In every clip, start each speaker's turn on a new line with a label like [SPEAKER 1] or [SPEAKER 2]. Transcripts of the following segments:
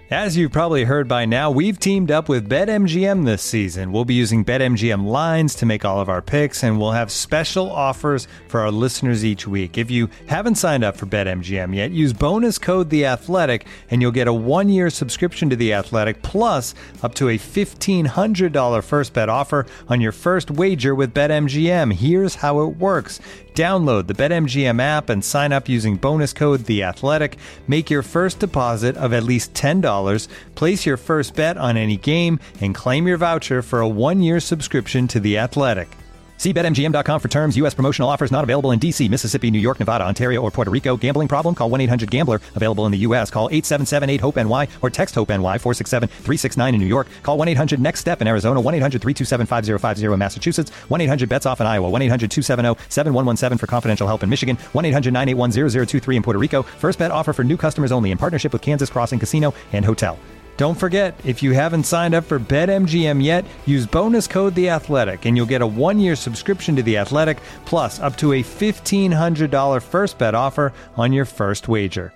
[SPEAKER 1] As you've probably heard by now, we've teamed up with BetMGM this season. We'll be using BetMGM lines to make all of our picks, and we'll have special offers for our listeners each week. If you haven't signed up for BetMGM yet, use bonus code The Athletic, and you'll get a 1-year subscription to The Athletic, plus up to a $1,500 first bet offer on your first wager with BetMGM. Here's how it works. Download the BetMGM app and sign up using bonus code The Athletic. Make your first deposit of at least $10. Place your first bet on any game and claim your voucher for a 1-year subscription to The Athletic. See BetMGM.com for terms. U.S. promotional offers not available in D.C., Mississippi, New York, Nevada, Ontario, or Puerto Rico. Gambling problem? Call 1-800-GAMBLER. Available in the U.S. Call 877-8-HOPE-NY or text HOPE-NY 467-369 in New York. Call 1-800-NEXT-STEP in Arizona. 1-800-327-5050 in Massachusetts. 1-800-BETS-OFF in Iowa. 1-800-270-7117 for confidential help in Michigan. 1-800-981-0023 in Puerto Rico. First bet offer for new customers only in partnership with Kansas Crossing Casino and Hotel. Don't forget, if you haven't signed up for BetMGM yet, use bonus code The Athletic, and you'll get a 1-year subscription to The Athletic, plus up to a $1,500 first bet offer on your first wager.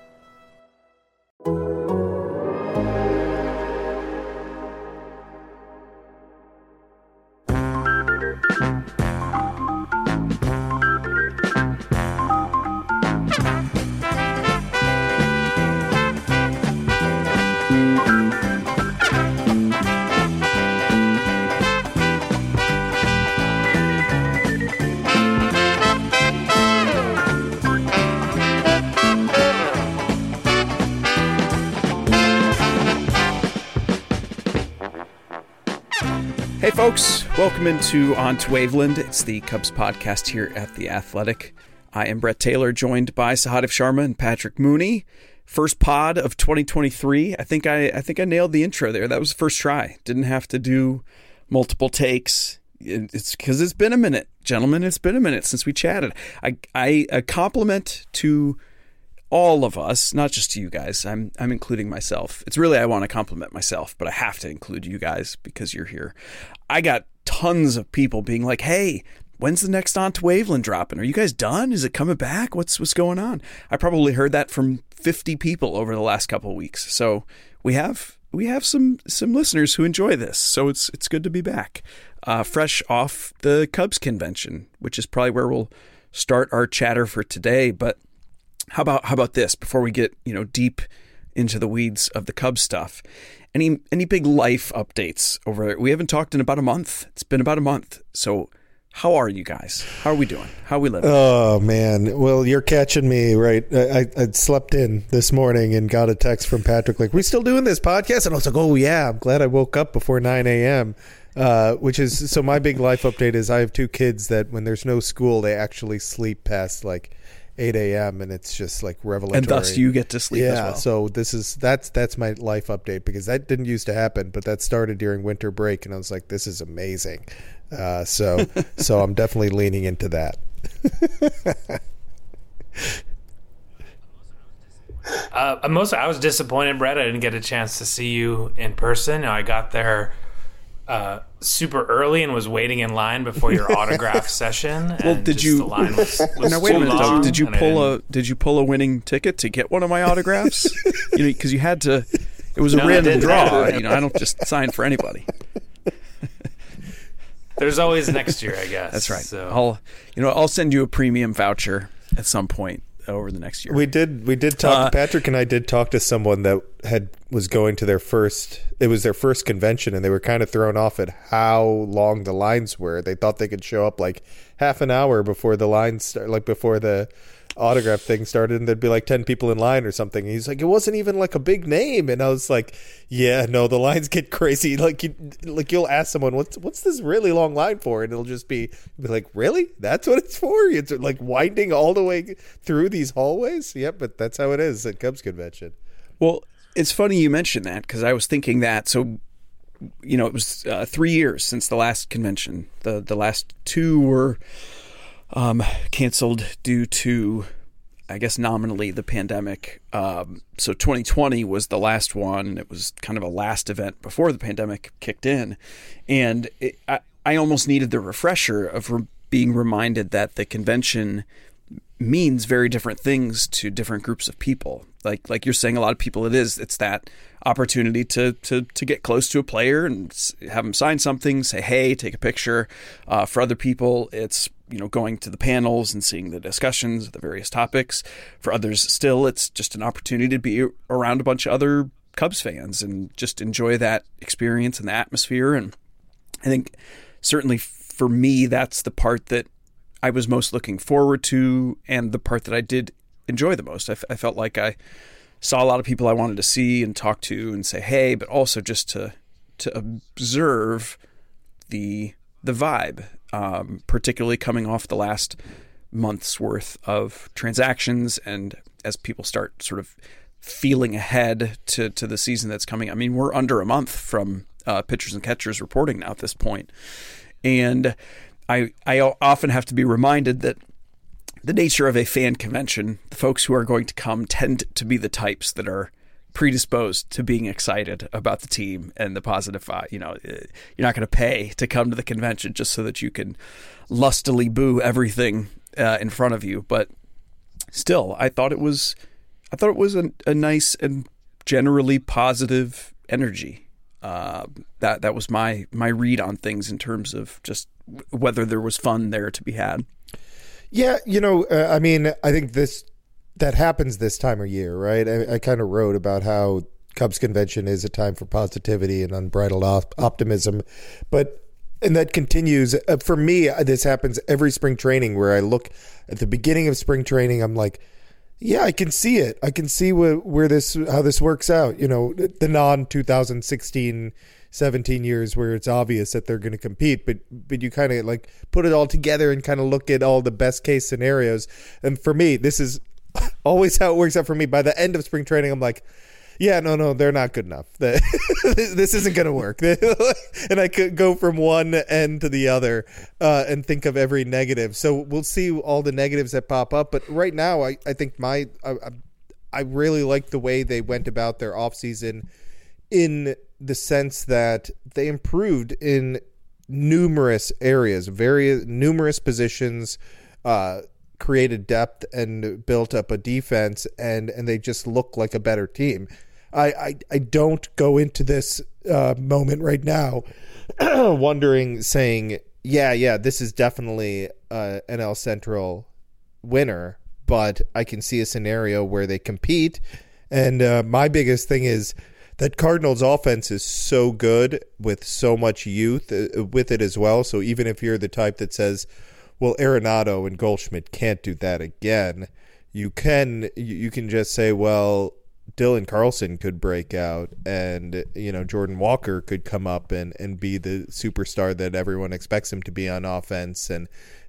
[SPEAKER 2] Hey folks, welcome into On to Waveland. It's the Cubs podcast here at The Athletic. I am Brett Taylor, joined by Sahadev Sharma and Patrick Mooney. First pod of 2023. I think I nailed the intro there. That was the first try. Didn't have to do multiple takes. It's because it's been a minute, gentlemen. It's been a minute since we chatted. A compliment to all of us, not just to you guys. I'm including myself. It's really, I want to compliment myself, but I have to include you guys because you're here. I got tons of people being like, hey, when's the next On to Waveland dropping? Are you guys done? Is it coming back? What's going on? I probably heard that from 50 people over the last couple of weeks. So we have some listeners who enjoy this. So it's good to be back. Fresh off the Cubs convention, which is probably where we'll start our chatter for today. But how about this before we get, deep into the weeds of the Cubs stuff? Any big life updates over there? We haven't talked in about a month. It's been about a month. So how are you guys? How are we doing? How are we living?
[SPEAKER 3] Oh, man. Well, you're catching me, right? I slept in this morning and got a text from Patrick like, we still doing this podcast? And I was like, oh, yeah, I'm glad I woke up before 9 a.m., so my big life update is I have 2 kids that when there's no school, they actually sleep past like 8 a.m. and it's just like revelatory.
[SPEAKER 2] And thus you get to sleep as well.
[SPEAKER 3] So that's my life update because that didn't used to happen, but that started during winter break and I was like, this is amazing. So I'm definitely leaning into that.
[SPEAKER 4] I was disappointed, Brett. I didn't get a chance to see you in person. I got there super early and was waiting in line before your autograph session.
[SPEAKER 2] Well,
[SPEAKER 4] the line was
[SPEAKER 2] now wait a minute though. Did you pull a winning ticket to get one of my autographs? Because you had to. It was a random draw. I don't just sign for anybody.
[SPEAKER 4] There's always next year, I guess.
[SPEAKER 2] That's right.
[SPEAKER 4] So.
[SPEAKER 2] I'll send you a premium voucher at some point over the next year.
[SPEAKER 3] We did talk. Patrick and I did talk to someone that was going to their first convention, and they were kind of thrown off at how long the lines were. They thought they could show up like half an hour before the lines start, like before the autograph thing started, and there'd be like 10 people in line or something. And he's like, it wasn't even like a big name. And I was like, yeah, no, the lines get crazy. You'll ask someone, what's this really long line for? And it'll just be like, really? That's what it's for? It's like winding all the way through these hallways? Yep, but that's how it is at Cubs convention.
[SPEAKER 2] Well, it's funny you mentioned that because I was thinking that. So, it was 3 years since the last convention. The last 2 were canceled due to, I guess, nominally the pandemic. So 2020 was the last one, and it was kind of a last event before the pandemic kicked in. And I almost needed the refresher of being reminded that the convention means very different things to different groups of people. like you're saying, a lot of people it's that opportunity to get close to a player and have them sign something, say hey, take a picture. For other people, it's going to the panels and seeing the discussions, the various topics. For others, still, it's just an opportunity to be around a bunch of other Cubs fans and just enjoy that experience and the atmosphere. And I think certainly for me, that's the part that I was most looking forward to, and the part that I did enjoy the most. I felt like I saw a lot of people I wanted to see and talk to and say hey, but also just to observe the vibe, particularly coming off the last month's worth of transactions, and as people start sort of feeling ahead to the season that's coming. I mean, we're under a month from pitchers and catchers reporting now at this point, and I often have to be reminded that the nature of a fan convention, the folks who are going to come tend to be the types that are predisposed to being excited about the team and the positive vibe. You're not going to pay to come to the convention just so that you can lustily boo everything in front of you. But still, I thought it was a nice and generally positive energy. That was my read on things in terms of just whether there was fun there to be had.
[SPEAKER 3] Yeah, I mean, I think that happens this time of year, right? I kind of wrote about how Cubs convention is a time for positivity and unbridled optimism, and that continues. For me, this happens every spring training where I look at the beginning of spring training. I'm like, yeah, I can see it. I can see how this works out. The non-2016 17 years where it's obvious that they're going to compete, but you kind of like put it all together and kind of look at all the best case scenarios. And for me, this is always how it works out for me. By the end of spring training, I'm like, yeah, no, they're not good enough. This isn't going to work. And I could go from one end to the other and think of every negative. So we'll see all the negatives that pop up. But right now, I think I really like the way they went about their offseason, in the sense that they improved in numerous areas, numerous positions, created depth and built up a defense, and they just look like a better team. I don't go into this moment right now saying, yeah, this is definitely an NL Central winner, but I can see a scenario where they compete. And my biggest thing is that Cardinals offense is so good with so much youth with it as well. So even if you're the type that says, well, Arenado and Goldschmidt can't do that again, you can just say, well, Dylan Carlson could break out, and Jordan Walker could come up and be the superstar that everyone expects him to be on offense, and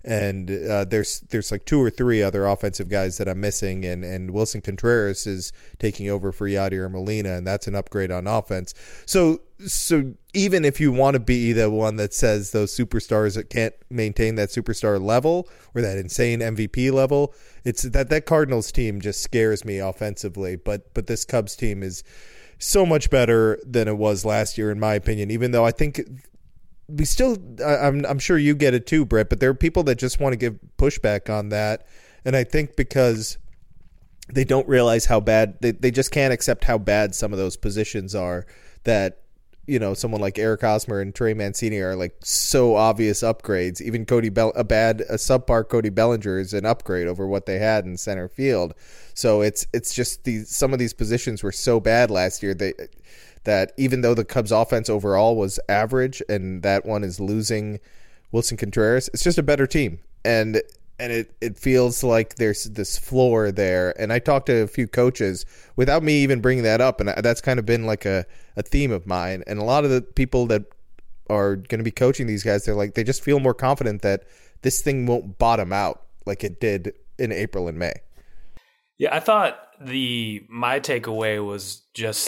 [SPEAKER 3] there's like two or three other offensive guys that I'm missing, and Wilson Contreras is taking over for Yadier Molina, and that's an upgrade on offense. So even if you want to be the one that says those superstars that can't maintain that superstar level or that insane MVP level, it's that Cardinals team just scares me offensively. But this Cubs team is so much better than it was last year, in my opinion, even though I think we still, I'm sure you get it too, Brett, but there are people that just want to give pushback on that. And I think because they don't realize how bad, they just can't accept how bad some of those positions are, that someone like Eric Hosmer and Trey Mancini are like so obvious upgrades. Even a subpar Cody Bellinger is an upgrade over what they had in center field. So it's just some of these positions were so bad last year that even though the Cubs offense overall was average, and that one is losing Wilson Contreras, it's just a better team. And it feels like there's this floor there. And I talked to a few coaches without me even bringing that up, and that's kind of been like a theme of mine. And a lot of the people that are going to be coaching these guys, they're like, they just feel more confident that this thing won't bottom out like it did in April and May.
[SPEAKER 4] Yeah, I thought my takeaway was just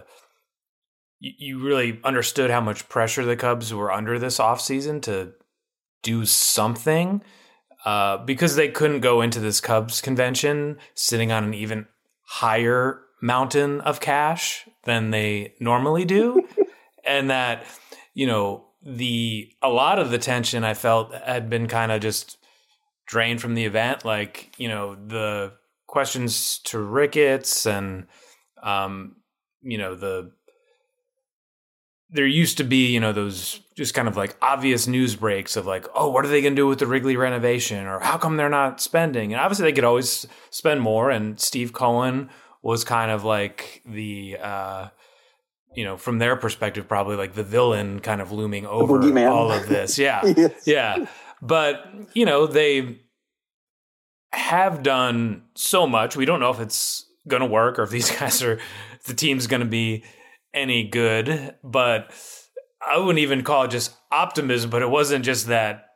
[SPEAKER 4] you really understood how much pressure the Cubs were under this offseason to do something, because they couldn't go into this Cubs convention sitting on an even higher mountain of cash than they normally do. And that, a lot of the tension I felt had been kind of just drained from the event. Like, the questions to Ricketts and, there used to be, those just kind of like obvious news breaks of like, oh, what are they going to do with the Wrigley renovation? Or how come they're not spending? And obviously they could always spend more. And Steve Cohen was kind of like the, from their perspective, probably like the villain kind of looming over all of this. Yeah.
[SPEAKER 5] Yes.
[SPEAKER 4] Yeah. But, they have done so much. We don't know if it's going to work or if these guys if the team's going to be any good, but I wouldn't even call it just optimism, but it wasn't just that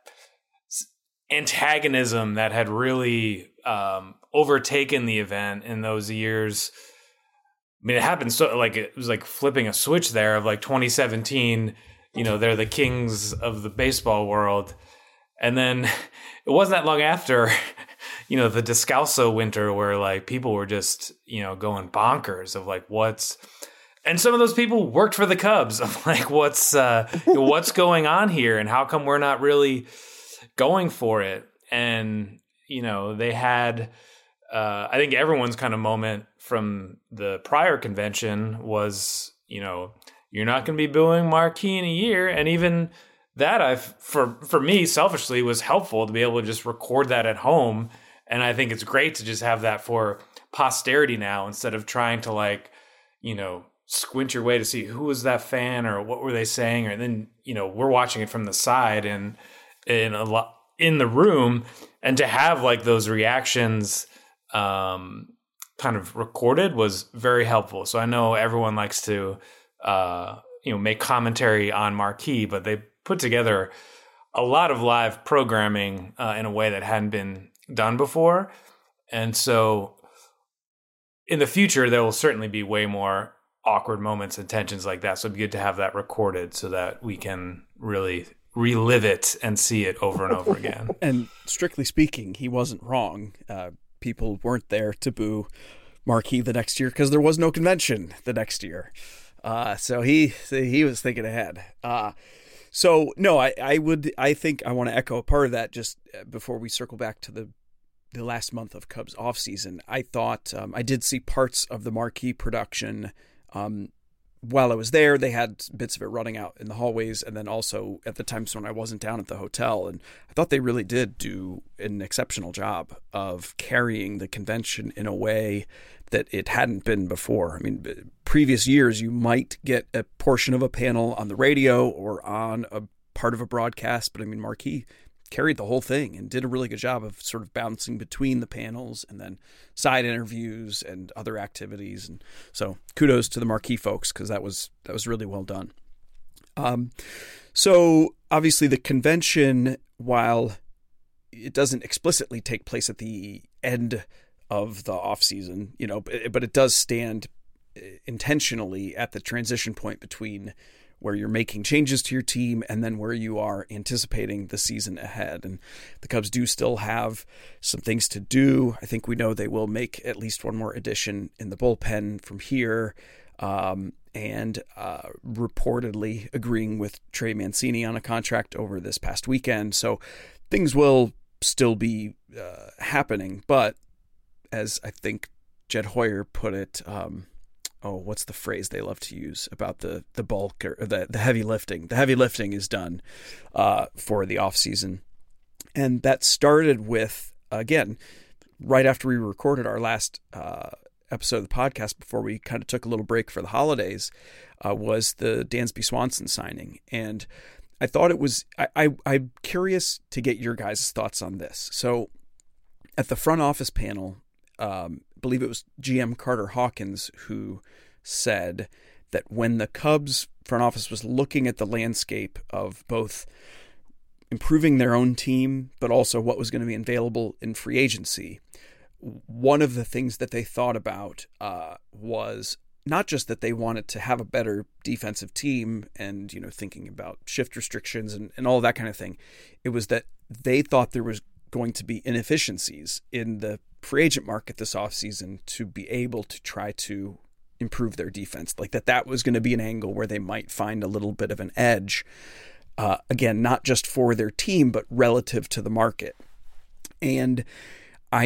[SPEAKER 4] antagonism that had really overtaken the event in those years. I mean, it happened so like it was like flipping a switch there of like 2017, they're the kings of the baseball world. And then it wasn't that long after, the Descalso winter where like people were just, going bonkers of like and some of those people worked for the Cubs. I'm like, what's going on here? And how come we're not really going for it? And, they had, I think everyone's kind of moment from the prior convention was, you're not going to be booing Marquee in a year. And even that for me selfishly was helpful to be able to just record that at home. And I think it's great to just have that for posterity now instead of trying to like, squint your way to see who was that fan or what were they saying, or then we're watching it from the side and in the room, and to have like those reactions kind of recorded was very helpful. So I know everyone likes to make commentary on Marquee, but they put together a lot of live programming in a way that hadn't been done before, and so in the future there will certainly be way more awkward moments and tensions like that. So it'd be good to have that recorded so that we can really relive it and see it over and over again.
[SPEAKER 2] And strictly speaking, he wasn't wrong. People weren't there to boo Marquee the next year because there was no convention the next year. So he was thinking ahead. So no, I think I want to echo part of that just before we circle back to the last month of Cubs off season. I thought I did see parts of the Marquee production. While I was there, they had bits of it running out in the hallways, and then also at the times when I wasn't down at the hotel. And I thought they really did do an exceptional job of carrying the convention in a way that it hadn't been before. I mean, previous years, you might get a portion of a panel on the radio or on a part of a broadcast, but I mean, Marquee carried the whole thing and did a really good job of sort of bouncing between the panels and then side interviews and other activities. And so kudos to the Marquee folks, because that was really well done. So obviously the convention, while it doesn't explicitly take place at the end of the off season, but it does stand intentionally at the transition point between where you're making changes to your team and then where you are anticipating the season ahead. And the Cubs do still have some things to do. I think we know they will make at least one more addition in the bullpen from here, and reportedly agreeing with Trey Mancini on a contract over this past weekend. So things will still be happening. But as I think Jed Hoyer put it, what's the phrase they love to use about the bulk or the heavy lifting? The heavy lifting is done for the off season. And that started with, again, right after we recorded our last episode of the podcast before we kind of took a little break for the holidays, was the Dansby Swanson signing. And I thought it was, I'm curious to get your guys' thoughts on this. So at the front office panel, I believe it was GM Carter Hawkins who said that when the Cubs front office was looking at the landscape of both improving their own team, but also what was going to be available in free agency, one of the things that they thought about was not just that they wanted to have a better defensive team and, thinking about shift restrictions and all that kind of thing. It was that they thought there was going to be inefficiencies in the free agent market this offseason to be able to try to improve their defense. Like that was going to be an angle where they might find a little bit of an edge. Again, not just for their team, but relative to the market. And I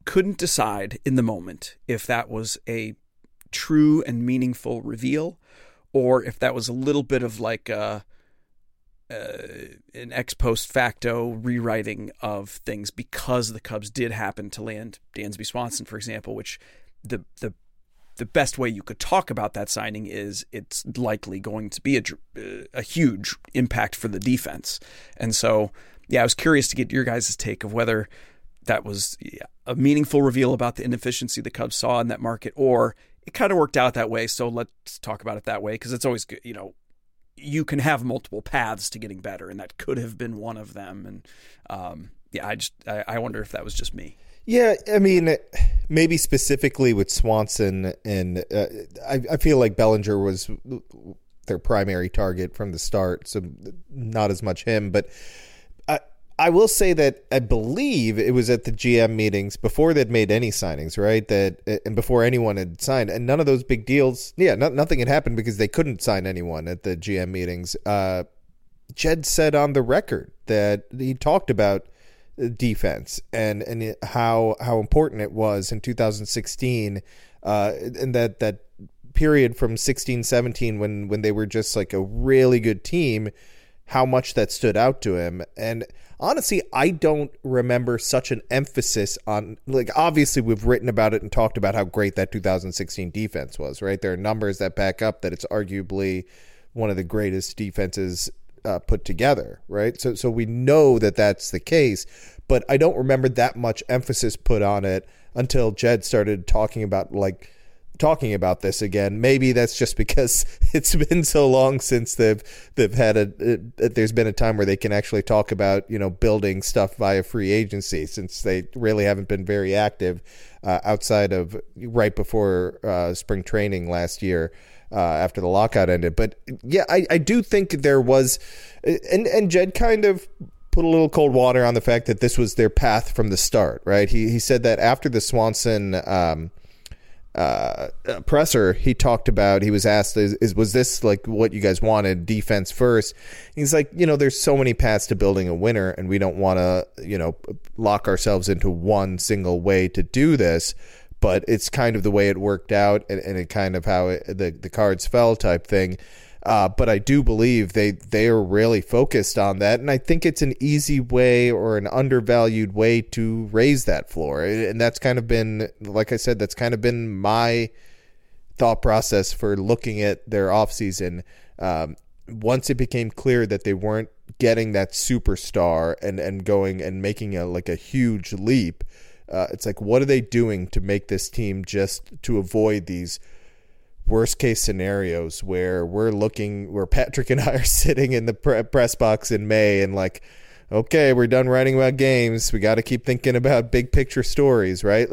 [SPEAKER 2] couldn't decide in the moment if that was a true and meaningful reveal, or if that was a little bit of like an ex post facto rewriting of things because the Cubs did happen to land Dansby Swanson, for example, which the best way you could talk about that signing is it's likely going to be a huge impact for the defense. And so, I was curious to get your guys' take of whether that was a meaningful reveal about the inefficiency the Cubs saw in that market, or it kind of worked out that way. So let's talk about it that way, because it's always good. You can have multiple paths to getting better, and that could have been one of them. And I wonder if that was just me.
[SPEAKER 3] Yeah, I mean, maybe specifically with Swanson, and I feel like Bellinger was their primary target from the start, so not as much him. But I will say that I believe it was at the GM meetings before they'd made any signings, right? And before anyone had signed, and none of those big deals, nothing had happened because they couldn't sign anyone at the GM meetings. Jed said on the record that he talked about defense and how important it was in 2016, and that period from 16-17 when they were just like a really good team, how much that stood out to him. And honestly, I don't remember such an emphasis on, like, obviously we've written about it and talked about how great that 2016 defense was, right? There are numbers that back up that it's arguably one of the greatest defenses put together, right? So we know that that's the case, but I don't remember that much emphasis put on it until Jed started talking about this again. Maybe that's just because it's been so long since they've had there's been a time where they can actually talk about, building stuff via free agency, since they really haven't been very active outside of right before spring training last year. After the lockout ended. But I do think there was, and Jed kind of put a little cold water on the fact that this was their path from the start, right? He said that after the Swanson presser, he was asked, was this like what you guys wanted, defense first? He's like, there's so many paths to building a winner, and we don't want to, lock ourselves into one single way to do this. But it's kind of the way it worked out, and it kind of how the cards fell type thing. But I do believe they are really focused on that, and I think it's an easy way or an undervalued way to raise that floor. And that's kind of been, like I said, that's kind of been my thought process for looking at their offseason. Once it became clear that they weren't getting that superstar and going and making a huge leap, it's like, what are they doing to make this team just to avoid these worst case scenarios where where Patrick and I are sitting in the press box in May and like, okay, we're done writing about games. We got to keep thinking about big picture stories, right?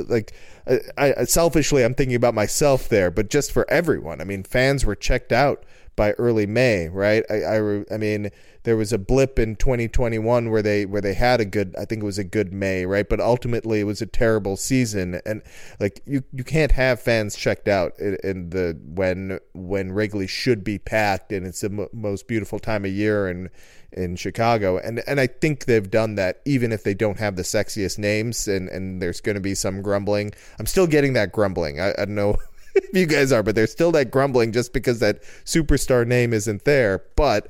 [SPEAKER 3] I selfishly, I'm thinking about myself there, but just for everyone. I mean, fans were checked out by early May, right? I mean, there was a blip in 2021 where they had I think it was a good May, right? But ultimately it was a terrible season, and like you can't have fans checked out when Wrigley should be packed and it's the most beautiful time of year in Chicago, and I think they've done that even if they don't have the sexiest names, and there's going to be some grumbling. I'm still getting that grumbling. I don't know if you guys are, but there's still that grumbling just because that superstar name isn't there. But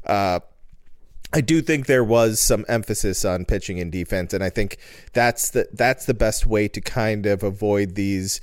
[SPEAKER 3] I do think there was some emphasis on pitching and defense, and I think that's the best way to kind of avoid these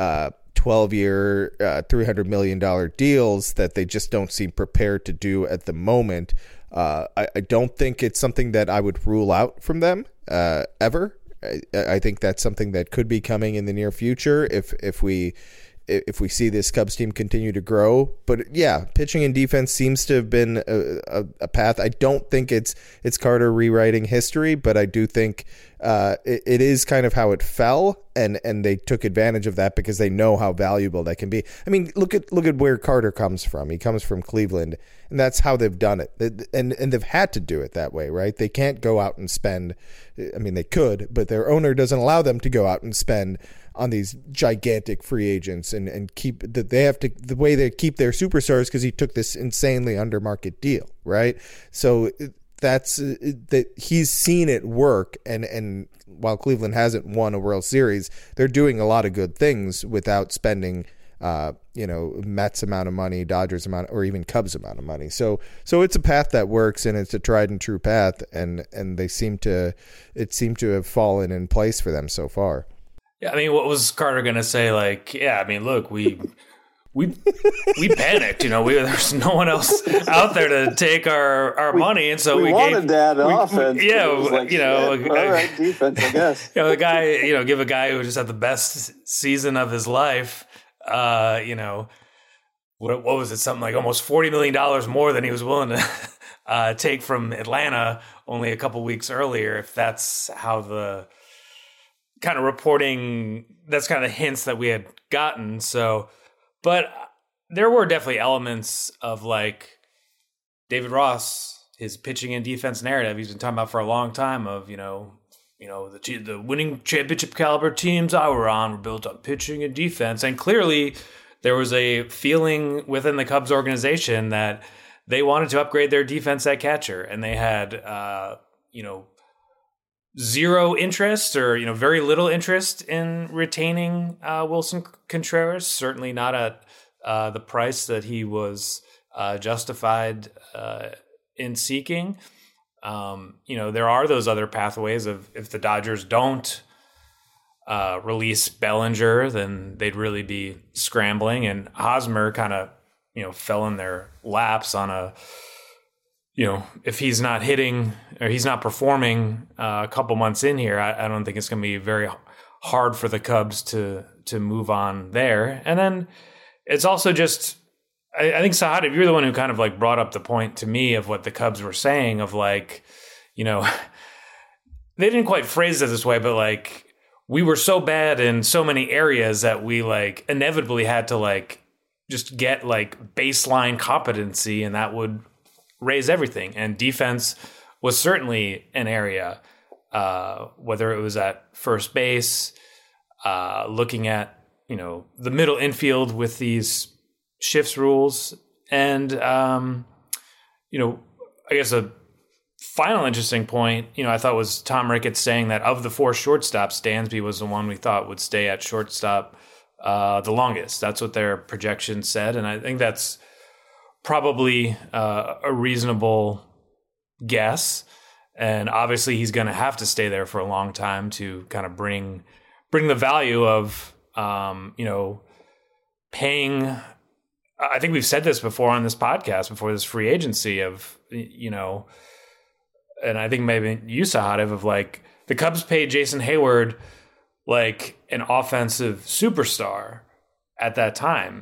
[SPEAKER 3] 12-year, $300 million deals that they just don't seem prepared to do at the moment. I don't think it's something that I would rule out from them ever. I think that's something that could be coming in the near future if we see this Cubs team continue to grow. But yeah, pitching and defense seems to have been a path. I don't think it's Carter rewriting history, but I do think it is kind of how it fell, and they took advantage of that because they know how valuable that can be. I mean, look at where Carter comes from. He comes from Cleveland, and that's how they've done it. And they've had to do it that way, right? They can't go out and spend. I mean, they could, but their owner doesn't allow them to go out and spend on these gigantic free agents and keep that they have to, the way they keep their superstars, because he took this insanely under market deal, right? So that he's seen it work, and while Cleveland hasn't won a World Series, they're doing a lot of good things without spending Mets amount of money, Dodgers amount, or even Cubs amount of money. So it's a path that works, and it's a tried and true path, and it seemed to have fallen in place for them so far.
[SPEAKER 4] Yeah, I mean, what was Carter going to say? Like, yeah, I mean, look, we panicked, there's no one else out there to take our money, and so we
[SPEAKER 5] wanted
[SPEAKER 4] gave,
[SPEAKER 5] that offense.
[SPEAKER 4] Yeah,
[SPEAKER 5] all right, defense, I guess.
[SPEAKER 4] The guy, give a guy who just had the best season of his life. What was it? Something like almost $40 million more than he was willing to take from Atlanta only a couple weeks earlier. If that's how the kind of reporting, that's kind of the hints that we had gotten. So, but there were definitely elements of like David Ross, his pitching and defense narrative he's been talking about for a long time of, the winning championship caliber teams I were on were built on pitching and defense. And clearly there was a feeling within the Cubs organization that they wanted to upgrade their defense at catcher. And they had, zero interest or, very little interest in retaining Wilson Contreras, certainly not at the price that he was justified in seeking. There are those other pathways of if the Dodgers don't release Bellinger, then they'd really be scrambling. And Hosmer kind of, fell in their laps on a, if he's not hitting or he's not performing a couple months in here, I don't think it's going to be very hard for the Cubs to move on there. And then it's also just, I think, Sahad, you're the one who kind of like brought up the point to me of what the Cubs were saying of like, they didn't quite phrase it this way, but like we were so bad in so many areas that we like inevitably had to like just get like baseline competency, and that would raise everything. And defense was certainly an area, whether it was at first base, looking at, the middle infield with these shifts rules. And, I guess a final interesting point, I thought was Tom Ricketts saying that of the four shortstops, Dansby was the one we thought would stay at shortstop the longest. That's what their projection said. And I think that's probably a reasonable guess. And obviously he's going to have to stay there for a long time to kind of bring the value of, paying. I think we've said this before on this podcast, before this free agency of, and I think maybe you, Sahad, of like the Cubs paid Jason Hayward like an offensive superstar at that time,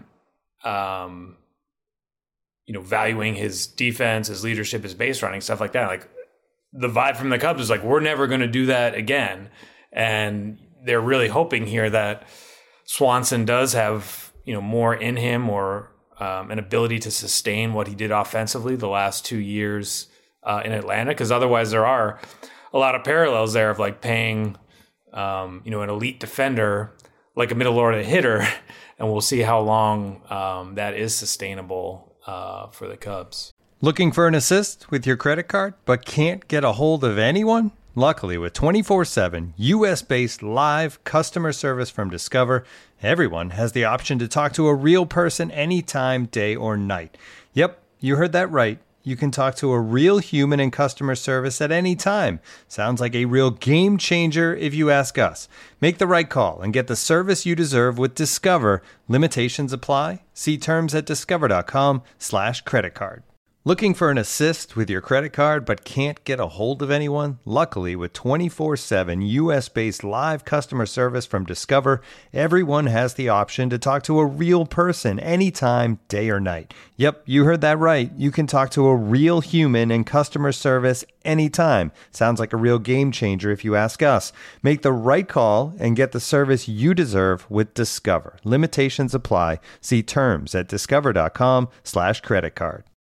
[SPEAKER 4] valuing his defense, his leadership, his base running, stuff like that. Like the vibe from the Cubs is like, we're never going to do that again. And they're really hoping here that Swanson does have, more in him or an ability to sustain what he did offensively the last 2 years in Atlanta. Because otherwise there are a lot of parallels there of like paying, an elite defender like a middle order hitter. And we'll see how long that is sustainable for the Cubs.
[SPEAKER 1] Looking for an assist with your credit card, but can't get a hold of anyone? Luckily, with 24/7 U.S.-based live customer service from Discover, everyone has the option to talk to a real person anytime, day or night. Yep, you heard that right. You can talk to a real human in customer service at any time. Sounds like a real game changer if you ask us. Make the right call and get the service you deserve with Discover. Limitations apply. See terms at discover.com/creditcard. Looking for an assist with your credit card but can't get a hold of anyone? Luckily, with 24/7 U.S.-based live customer service from Discover, everyone has the option to talk to a real person anytime, day or night. Yep, you heard that right. You can talk to a real human in customer service anytime. Sounds like a real game changer if you ask us. Make the right call and get the service you deserve with Discover. Limitations apply. See terms at discover.com/creditcard.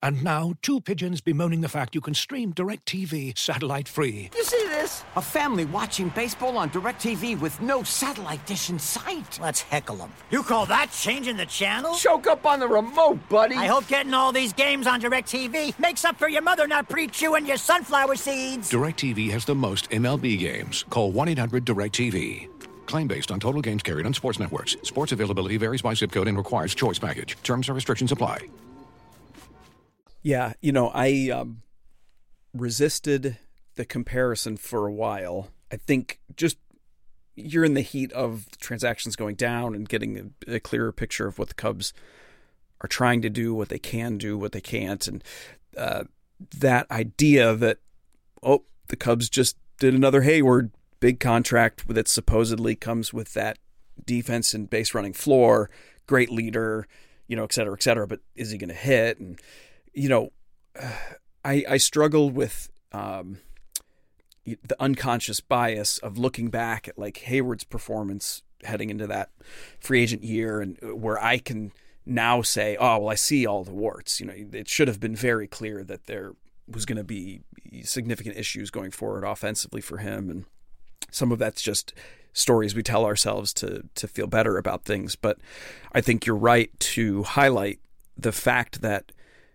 [SPEAKER 6] And now, 2 pigeons bemoaning the fact you can stream DirecTV satellite-free.
[SPEAKER 7] You see this? A family watching baseball on DirecTV with no satellite dish in sight.
[SPEAKER 8] Let's heckle them. You call that changing the channel?
[SPEAKER 7] Choke up on the remote, buddy.
[SPEAKER 8] I hope getting all these games on DirecTV makes up for your mother not pre-chewing your sunflower seeds.
[SPEAKER 6] DirecTV has the most MLB games. Call 1-800-DirecTV. Claim based on total games carried on sports networks. Sports availability varies by zip code and requires choice package. Terms and restrictions apply.
[SPEAKER 2] Yeah, I resisted the comparison for a while. I think just you're in the heat of transactions going down and getting a clearer picture of what the Cubs are trying to do, what they can do, what they can't. And that idea that, the Cubs just did another Hayward big contract that supposedly comes with that defense and base running floor, great leader, et cetera, et cetera. But is he going to hit? And I struggled with the unconscious bias of looking back at like Hayward's performance heading into that free agent year, and where I can now say, I see all the warts. It should have been very clear that there was going to be significant issues going forward offensively for him, and some of that's just stories we tell ourselves to feel better about things. But I think you're right to highlight the fact that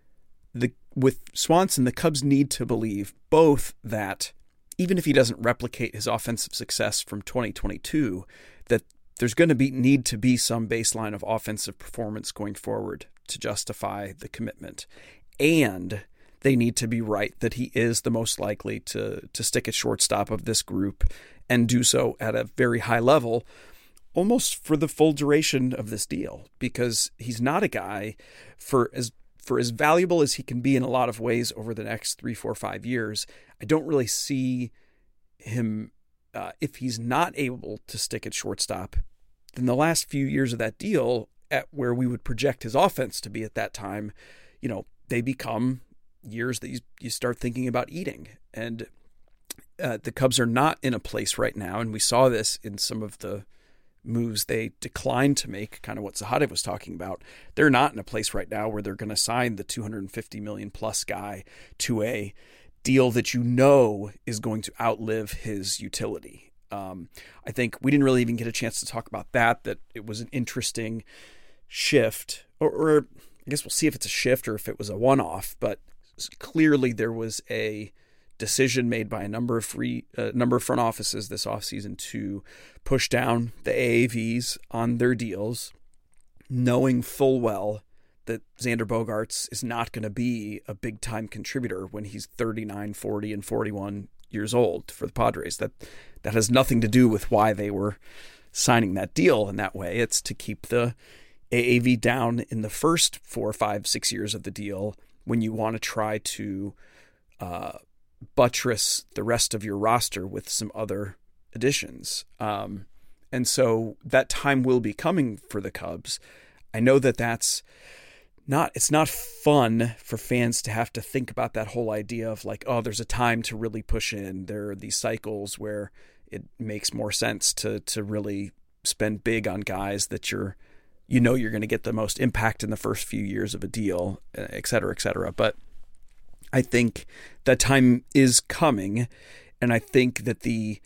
[SPEAKER 2] with Swanson, the Cubs need to believe both that even if he doesn't replicate his offensive success from 2022, that there's going to need to be some baseline of offensive performance going forward to justify the commitment. And they need to be right that he is the most likely to stick at shortstop of this group and do so at a very high level, almost for the full duration of this deal, because he's not a guy for as valuable as he can be in a lot of ways over the next 3, 4, 5 years. I don't really see him, if he's not able to stick at shortstop, then the last few years of that deal at where we would project his offense to be at that time, they become years that you start thinking about eating. And the Cubs are not in a place right now, and we saw this in some of the moves they declined to make, kind of what Sahadev was talking about. They're not in a place right now where they're going to sign the $250 million plus guy to a deal that is going to outlive his utility. I think we didn't really even get a chance to talk about that it was an interesting shift, or I guess we'll see if it's a shift or if it was a one-off, but clearly there was a decision made by a number of front offices this offseason to push down the AAVs on their deals, knowing full well that Xander Bogaerts is not going to be a big-time contributor when he's 39, 40, and 41 years old for the Padres. That has nothing to do with why they were signing that deal in that way. It's to keep the AAV down in the first 4, 5, 6 years of the deal when you want to try to buttress the rest of your roster with some other additions. And so that time will be coming for the Cubs. I know it's not fun for fans to have to think about that whole idea of like, there's a time to really push in. There are these cycles where it makes more sense to really spend big on guys that you're going to get the most impact in the first few years of a deal, et cetera, et cetera. But I think that time is coming, and I think that the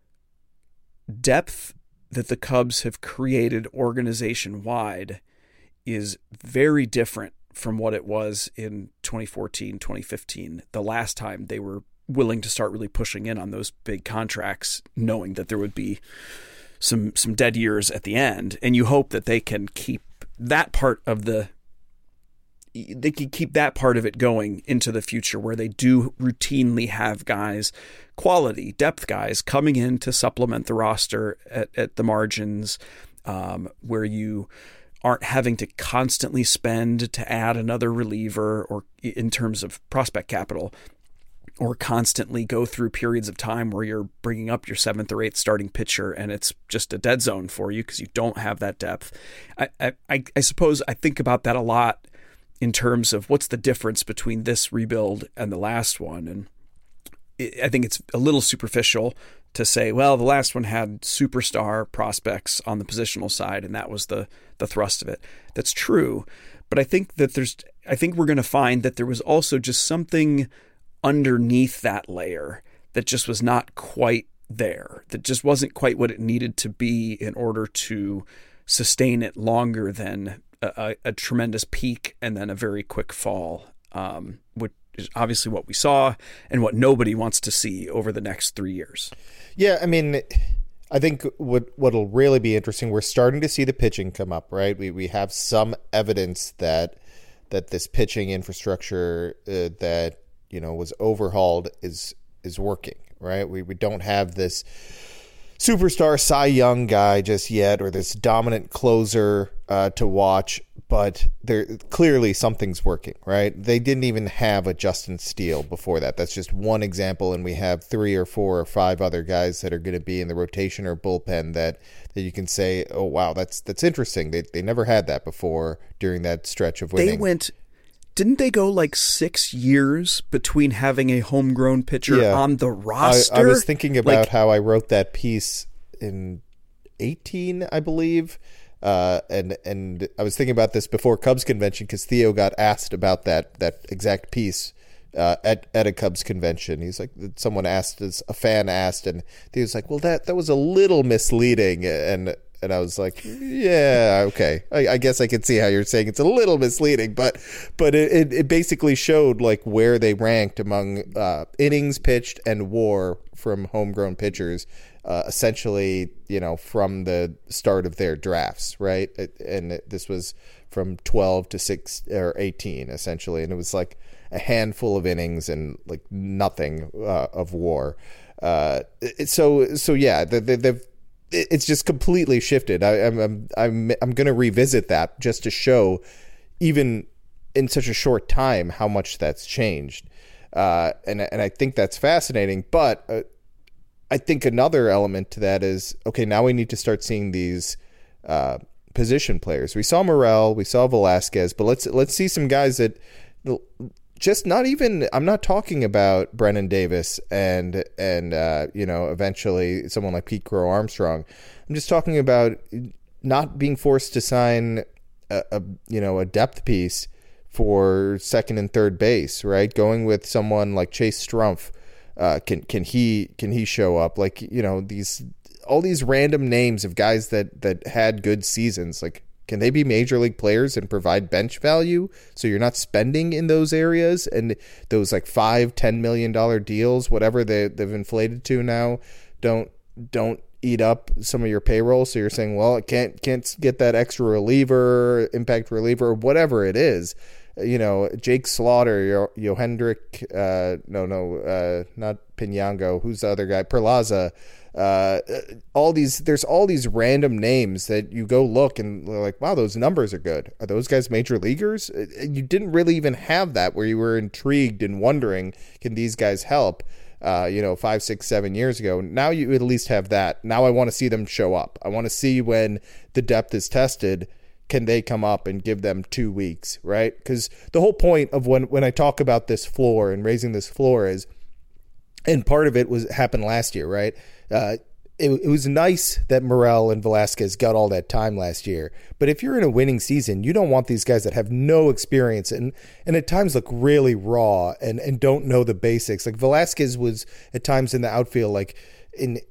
[SPEAKER 2] depth that the Cubs have created organization-wide is very different from what it was in 2014, 2015, the last time they were willing to start really pushing in on those big contracts, knowing that there would be some dead years at the end. And you hope that they can keep that part of it going into the future, where they do routinely have guys, quality depth guys, coming in to supplement the roster at the margins, where you aren't having to constantly spend to add another reliever, or in terms of prospect capital, or constantly go through periods of time where you're bringing up your 7th or 8th starting pitcher and it's just a dead zone for you because you don't have that depth. I suppose I think about that a lot in terms of what's the difference between this rebuild and the last one. And I think it's a little superficial to say, well, the last one had superstar prospects on the positional side, and that was the thrust of it. That's true. But I think that I think we're going to find that there was also just something underneath that layer that just was not quite there, that just wasn't quite what it needed to be in order to sustain it longer than a tremendous peak and then a very quick fall, which is obviously what we saw and what nobody wants to see over the next 3 years.
[SPEAKER 3] Yeah, I mean, I think what'll really be interesting, we're starting to see the pitching come up, right? We have some evidence that this pitching infrastructure that was overhauled is working, right? We don't have this superstar Cy Young guy just yet, or this dominant closer to watch, but clearly something's working, right? They didn't even have a Justin Steele before that. That's just one example, and we have 3 or 4 or 5 other guys that are going to be in the rotation or bullpen that you can say, oh wow, that's interesting. They never had that before during that stretch of winning.
[SPEAKER 2] Didn't they go like 6 years between having a homegrown pitcher on the roster?
[SPEAKER 3] I was thinking about how I wrote that piece in 2018, I believe. And I was thinking about this before Cubs convention because Theo got asked about that exact piece at a Cubs convention. He's like, a fan asked, and Theo's like, well, that was a little misleading. And I was like, yeah, okay. I guess I can see how you're saying it's a little misleading, but it basically showed like where they ranked among innings pitched and WAR from homegrown pitchers, essentially, from the start of their drafts, right? And this was from 12 to 6 or 18, essentially, and it was like a handful of innings and like nothing of WAR. So yeah, they've. It's just completely shifted. I'm going to revisit that just to show, even in such a short time, how much that's changed, and I think that's fascinating. But I think another element to that is, okay, now we need to start seeing these position players. We saw Morel, we saw Velasquez, but let's see some guys that just not even. I'm not talking about Brennan Davis and eventually someone like Pete Crow Armstrong. I'm just talking about not being forced to sign a depth piece for second and third base, right? Going with someone like Chase Strumpf. Can he show up? Like, all these random names of guys that had good seasons, like, can they be major league players and provide bench value so you're not spending in those areas? And those like $5-10 million deals, whatever they've inflated to now, don't eat up some of your payroll. So you're saying, well, it can't get that extra reliever, impact reliever, whatever it is. Jake Slaughter, Yohendrick, not Pinyango. Who's the other guy? Perlaza. There's all these random names that you go look and they're like, wow, those numbers are good. Are those guys major leaguers? You didn't really even have that where you were intrigued and wondering, can these guys help? 5, 6, 7 years ago. Now you at least have that. Now I want to see them show up. I want to see when the depth is tested, can they come up and give them 2 weeks, right? Because the whole point of when I talk about this floor and raising this floor is, and part of it happened last year, right? It was nice that Morel and Velasquez got all that time last year. But if you're in a winning season, you don't want these guys that have no experience and at times look really raw and don't know the basics. Like Velasquez was at times in the outfield, like in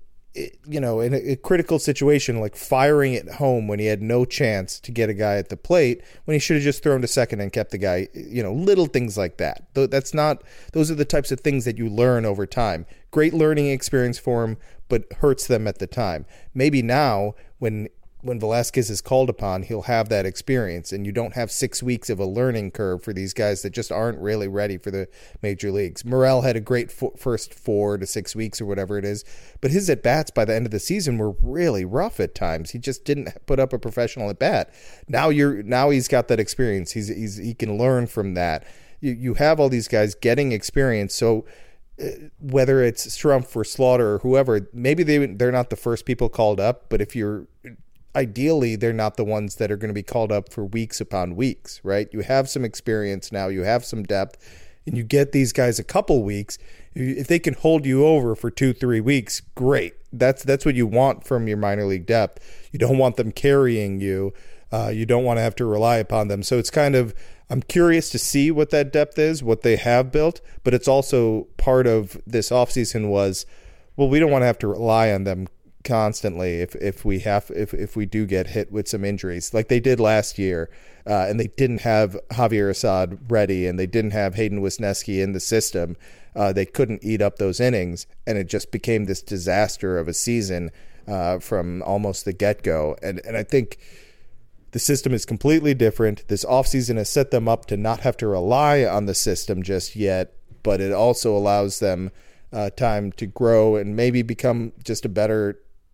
[SPEAKER 3] a critical situation, like firing it home when he had no chance to get a guy at the plate when he should have just thrown to second and kept the guy, little things like that. Those are the types of things that you learn over time. Great learning experience for him, but hurts them at the time. Maybe now when Velasquez is called upon, he'll have that experience, and you don't have 6 weeks of a learning curve for these guys that just aren't really ready for the major leagues. Morel had a great first 4 to 6 weeks or whatever it is, but his at-bats by the end of the season were really rough at times. He just didn't put up a professional at-bat. Now he's got that experience. He can learn from that. You have all these guys getting experience, so whether it's Strumpf or Slaughter or whoever, maybe they're not the first people called up, but ideally, they're not the ones that are going to be called up for weeks upon weeks, right? You have some experience now, you have some depth, and you get these guys a couple weeks. If they can hold you over for 2-3 weeks, great. That's what you want from your minor league depth. You don't want them carrying you. You don't want to have to rely upon them. So it's kind of, I'm curious to see what that depth is, what they have built, but it's also part of this offseason was, well, we don't want to have to rely on them constantly if we do get hit with some injuries like they did last year, and they didn't have Javier Assad ready and they didn't have Hayden Wisniewski in the system. They couldn't eat up those innings, and it just became this disaster of a season from almost the get-go. And I think the system is completely different. This offseason has set them up to not have to rely on the system just yet, but it also allows them time to grow and maybe become just a better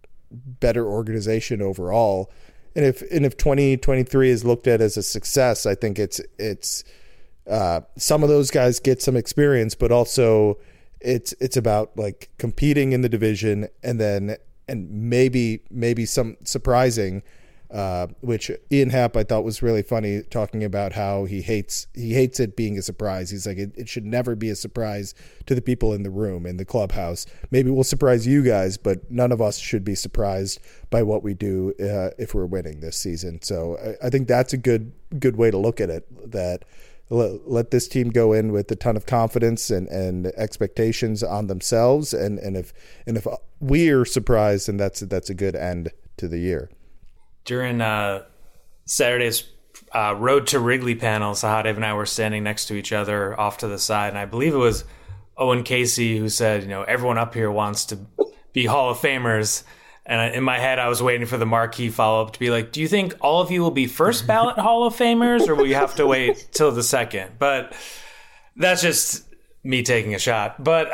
[SPEAKER 3] organization overall. And if 2023 is looked at as a success, I think it's some of those guys get some experience, but also it's about like competing in the division and maybe some surprising, which Ian Happ I thought was really funny, talking about how he hates it being a surprise. He's like, it should never be a surprise to the people in the room, in the clubhouse. Maybe we'll surprise you guys, but none of us should be surprised by what we do if we're winning this season. So I think that's a good way to look at it, that let this team go in with a ton of confidence and expectations on themselves. And if we are surprised, then that's a good end to the year.
[SPEAKER 4] During Saturday's Road to Wrigley panel, Sahadev and I were standing next to each other off to the side, and I believe it was Owen Casey who said, everyone up here wants to be Hall of Famers. And in my head, I was waiting for the marquee follow-up to be like, do you think all of you will be first ballot Hall of Famers, or will you have to wait till the second? But that's just me taking a shot. But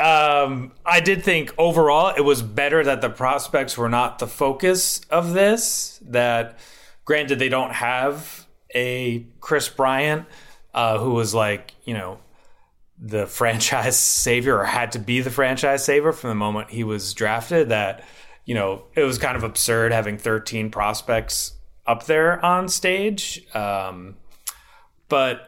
[SPEAKER 4] I did think overall it was better that the prospects were not the focus of this. That, granted, they don't have a Chris Bryant who was like, the franchise savior, or had to be the franchise savior from the moment he was drafted. That, it was kind of absurd having 13 prospects up there on stage. But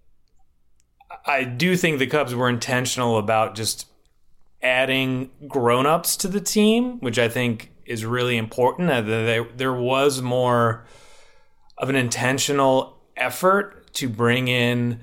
[SPEAKER 4] I do think the Cubs were intentional about just adding grown-ups to the team, which I think is really important. There was more of an intentional effort to bring in,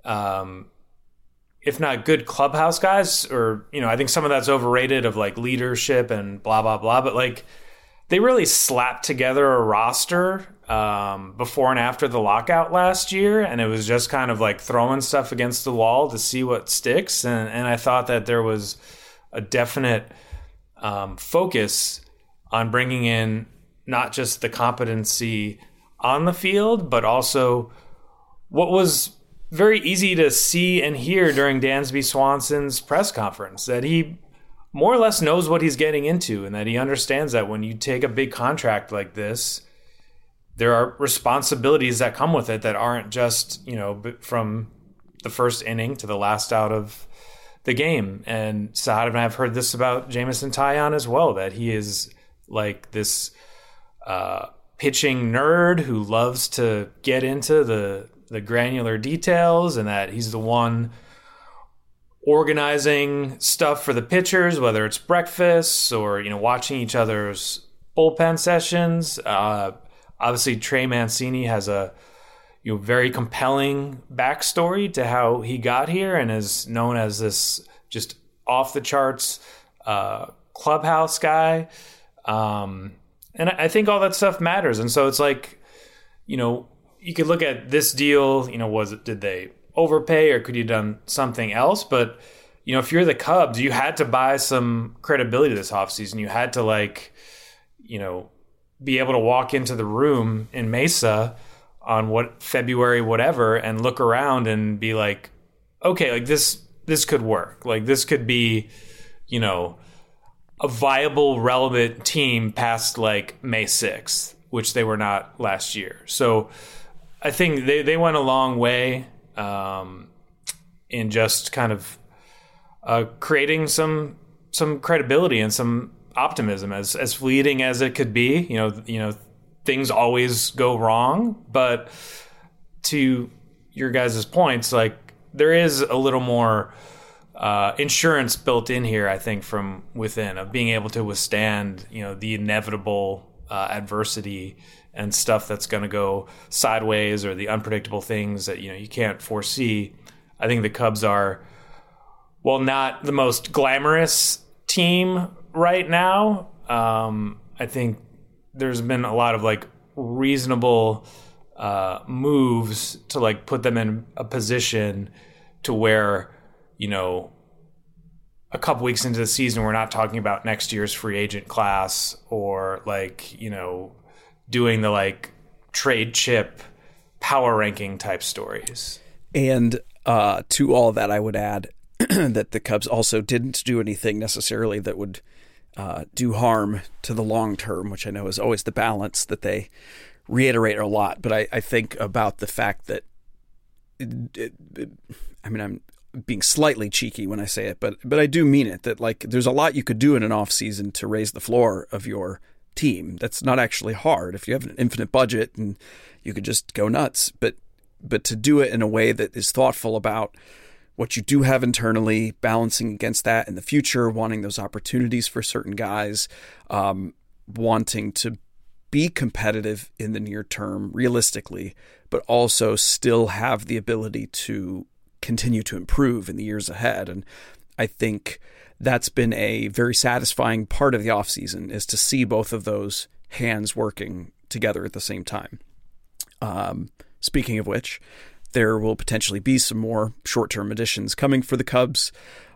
[SPEAKER 4] if not good clubhouse guys, or, I think some of that's overrated, of like leadership and blah, blah, blah. But like, they really slapped together a roster before and after the lockout last year. And it was just kind of like throwing stuff against the wall to see what sticks. And I thought that there was a definite focus on bringing in not just the competency on the field, but also what was very easy to see and hear during Dansby Swanson's press conference, that he more or less knows what he's getting into, and that he understands that when you take a big contract like this, there are responsibilities that come with it that aren't just, from the first inning to the last out of the game. And Saad and I have heard this about Jameson Taillon as well, that he is like this pitching nerd who loves to get into the granular details, and that he's the one organizing stuff for the pitchers, whether it's breakfasts or, watching each other's bullpen sessions. Obviously, Trey Mancini has a very compelling backstory to how he got here, and is known as this just off the charts clubhouse guy. And I think all that stuff matters. And so it's like, you could look at this deal, did they overpay, or could you have done something else? But, if you're the Cubs, you had to buy some credibility this offseason. You had to be able to walk into the room in Mesa on February, whatever, and look around and be like, okay, like this could work. Like this could be, a viable, relevant team past like May 6th, which they were not last year. So I think they went a long way in just kind of creating some credibility and some optimism, as fleeting as it could be. Things always go wrong, but to your guys' points, like there is a little more insurance built in here, I think, from within, of being able to withstand, the inevitable adversity and stuff that's going to go sideways, or the unpredictable things that, you can't foresee. I think the Cubs are, well, not the most glamorous team right now. I think there's been a lot of like reasonable moves to like put them in a position to where, a couple weeks into the season, we're not talking about next year's free agent class or like, doing the like trade chip power ranking type stories.
[SPEAKER 2] And to all that, I would add that the Cubs also didn't do anything necessarily that would do harm to the long term, which I know is always the balance that they reiterate a lot. But I think about the fact that, I'm being slightly cheeky when I say it, but I do mean it, that like there's a lot you could do in an off season to raise the floor of your team. That's not actually hard if you have an infinite budget and you could just go nuts. But to do it in a way that is thoughtful about what you do have internally, balancing against that in the future, wanting those opportunities for certain guys, wanting to be competitive in the near term, realistically, but also still have the ability to continue to improve in the years ahead. And I think that's been a very satisfying part of the offseason, is to see both of those hands working together at the same time. Speaking of which, there will potentially be some more short-term additions coming for the Cubs.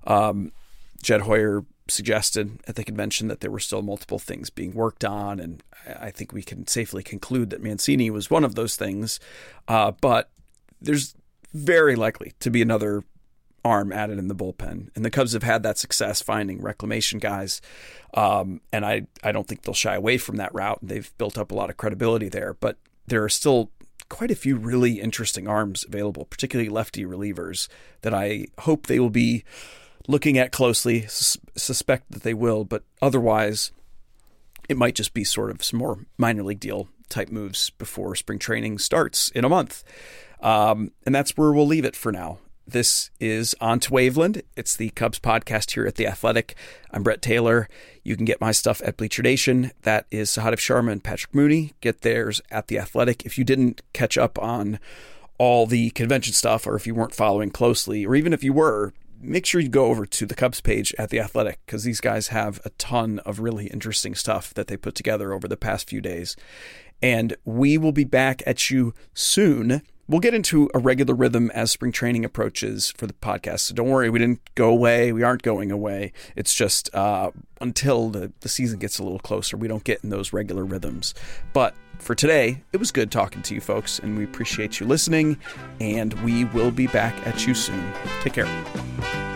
[SPEAKER 2] Jed Hoyer suggested at the convention that there were still multiple things being worked on, and I think we can safely conclude that Mancini was one of those things. But there's very likely to be another arm added in the bullpen, and the Cubs have had that success finding reclamation guys, and I don't think they'll shy away from that route. They've built up a lot of credibility there, but there are still quite a few really interesting arms available, particularly lefty relievers, that I hope they will be looking at closely. Suspect that they will, but otherwise it might just be sort of some more minor league deal type moves before spring training starts in a month. And that's where we'll leave it for now. This is On to Waveland. It's the Cubs podcast here at The Athletic. I'm Brett Taylor. You can get my stuff at Bleacher Nation. That is Sahadev Sharma and Patrick Mooney. Get theirs at The Athletic. If you didn't catch up on all the convention stuff, or if you weren't following closely, or even if you were, make sure you go over to the Cubs page at The Athletic, because these guys have a ton of really interesting stuff that they put together over the past few days. And we will be back at you soon. We'll get into a regular rhythm as spring training approaches for the podcast. So don't worry, we didn't go away. We aren't going away. It's just until the season gets a little closer, we don't get in those regular rhythms. But for today, it was good talking to you folks, and we appreciate you listening, and we will be back at you soon. Take care.